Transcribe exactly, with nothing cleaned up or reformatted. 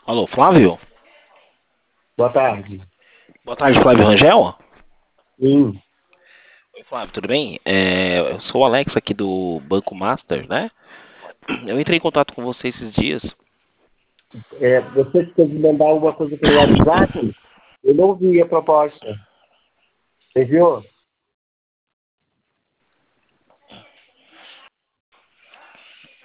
Alô, Flávio? Boa tarde. Boa tarde, Flávio Rangel? Sim, Oi, Flávio, tudo bem? É, eu sou o Alex aqui do Banco Master, né? Eu entrei em contato com você esses dias. é, você tem que mandar alguma coisa pelo WhatsApp? Eu não vi a proposta. Você viu?